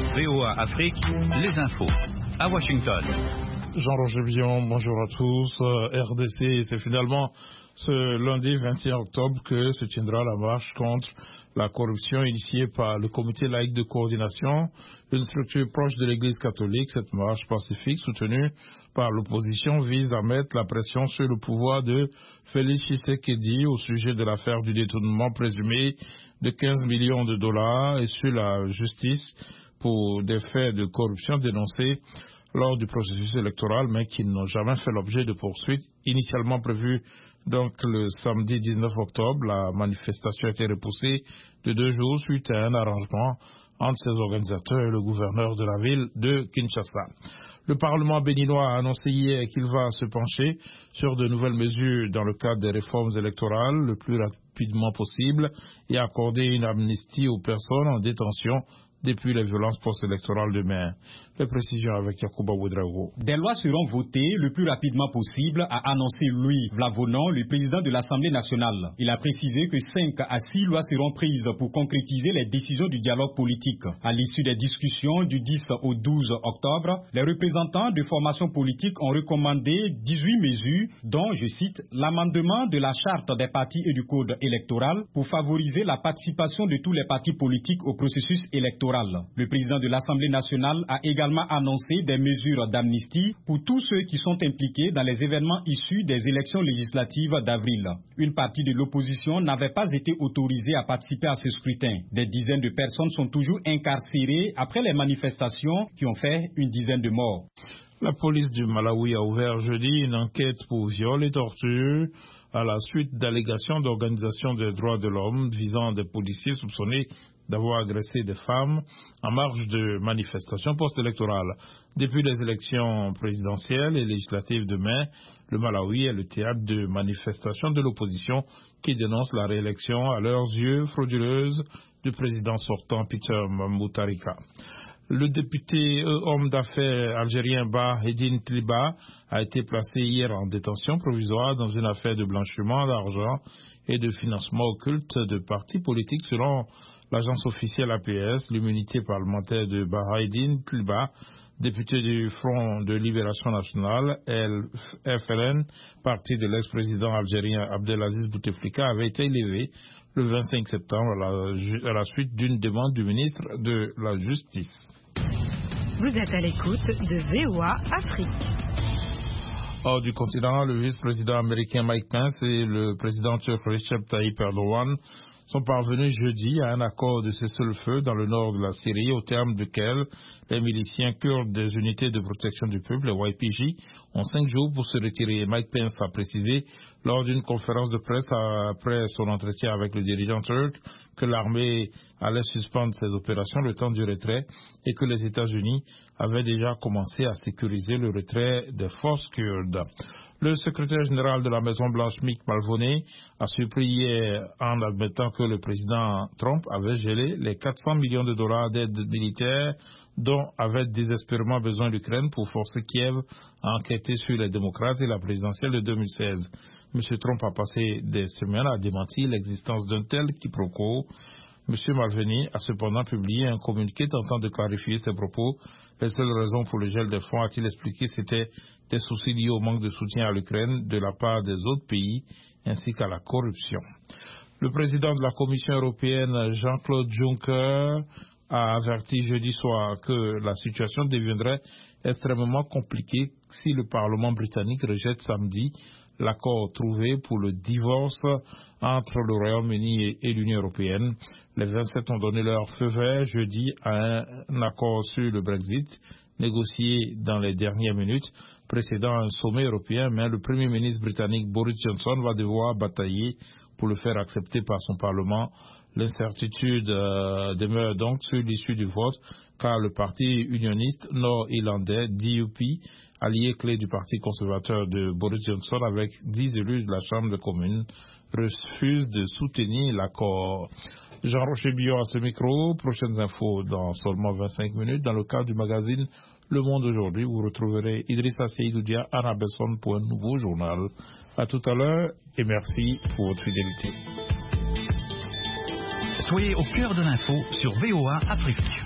VOA Afrique, les infos. À Washington. Jean-Roger Bion, bonjour à tous. RDC, c'est finalement ce lundi 21 octobre que se tiendra la marche contre la corruption initiée par le Comité laïque de coordination, une structure proche de l'Église catholique. Cette marche pacifique soutenue par l'opposition vise à mettre la pression sur le pouvoir de Félix Tshisekedi au sujet de l'affaire du détournement présumé de 15 millions de dollars et sur la justice pour des faits de corruption dénoncés lors du processus électoral, mais qui n'ont jamais fait l'objet de poursuites. Initialement prévues donc le samedi 19 octobre, la manifestation a été repoussée de 2 jours suite à un arrangement entre ses organisateurs et le gouverneur de la ville de Kinshasa. Le Parlement béninois a annoncé hier qu'il va se pencher sur de nouvelles mesures dans le cadre des réformes électorales le plus rapidement possible et accorder une amnistie aux personnes en détention depuis les violences post-électorales de mai. Les précisions avec Yacouba Ouedraogo. Des lois seront votées le plus rapidement possible, a annoncé Louis Vlavonan, le président de l'Assemblée nationale. Il a précisé que 5 à 6 lois seront prises pour concrétiser les décisions du dialogue politique. À l'issue des discussions du 10 au 12 octobre, les représentants de formations politiques ont recommandé 18 mesures, dont, je cite, l'amendement de la charte des partis et du code électoral pour favoriser la participation de tous les partis politiques au processus électoral. Le président de l'Assemblée nationale a également annoncé des mesures d'amnistie pour tous ceux qui sont impliqués dans les événements issus des élections législatives d'avril. Une partie de l'opposition n'avait pas été autorisée à participer à ce scrutin. Des dizaines de personnes sont toujours incarcérées après les manifestations qui ont fait une dizaine de morts. La police du Malawi a ouvert jeudi une enquête pour viol et torture à la suite d'allégations d'organisations des droits de l'homme visant des policiers soupçonnés d'avoir agressé des femmes en marge de manifestations post-électorales. Depuis les élections présidentielles et législatives de mai, le Malawi est le théâtre de manifestations de l'opposition qui dénoncent la réélection à leurs yeux frauduleuse du président sortant Peter Mutharika. Le député homme d'affaires algérien Bahedine Tliba a été placé hier en détention provisoire dans une affaire de blanchiment d'argent et de financement occulte de partis politiques selon l'agence officielle APS. L'immunité parlementaire de Bahedine Tliba, député du Front de Libération Nationale, FLN, parti de l'ex-président algérien Abdelaziz Bouteflika, avait été levée le 25 septembre à la suite d'une demande du ministre de la Justice. Vous êtes à l'écoute de VOA Afrique. Hors du continent, le vice-président américain Mike Pence et le président turc Recep Tayyip Erdogan sont parvenus jeudi à un accord de cessez-le-feu dans le nord de la Syrie, au terme duquel les miliciens kurdes des unités de protection du peuple, les YPG, ont 5 jours pour se retirer. Mike Pence a précisé lors d'une conférence de presse après son entretien avec le dirigeant turc que l'armée allait suspendre ses opérations le temps du retrait et que les États-Unis avaient déjà commencé à sécuriser le retrait des forces kurdes. Le secrétaire général de la Maison-Blanche, Mick Mulvaney, a surpris hier en admettant que le président Trump avait gelé les 400 millions de dollars d'aide militaire dont avait désespérément besoin l'Ukraine pour forcer Kiev à enquêter sur les démocrates et la présidentielle de 2016. M. Trump a passé des semaines à démentir l'existence d'un tel quiproquo. M. Mulvaney a cependant publié un communiqué tentant de clarifier ses propos. Les seules raisons pour le gel des fonds, a-t-il expliqué, c'était des soucis liés au manque de soutien à l'Ukraine de la part des autres pays, ainsi qu'à la corruption. Le président de la Commission européenne, Jean-Claude Juncker, a averti jeudi soir que la situation deviendrait extrêmement compliquée si le Parlement britannique rejette samedi l'accord trouvé pour le divorce entre le Royaume-Uni et l'Union européenne. Les 27 ont donné leur feu vert jeudi à un accord sur le Brexit, négocié dans les dernières minutes, précédant un sommet européen, mais le Premier ministre britannique Boris Johnson va devoir batailler pour le faire accepter par son Parlement. L'incertitude demeure donc sur l'issue du vote, car le parti unioniste nord-irlandais DUP, allié clé du parti conservateur de Boris Johnson avec 10 élus de la Chambre des communes, refuse de soutenir l'accord. Jean-Roger Bion à ce micro. Prochaines infos dans seulement 25 minutes. Dans le cadre du magazine Le Monde aujourd'hui, vous retrouverez Idrissa Seydoudia, Anna Besson pour un nouveau journal. À tout à l'heure et merci pour votre fidélité. Soyez au cœur de l'info sur VOA Afrique.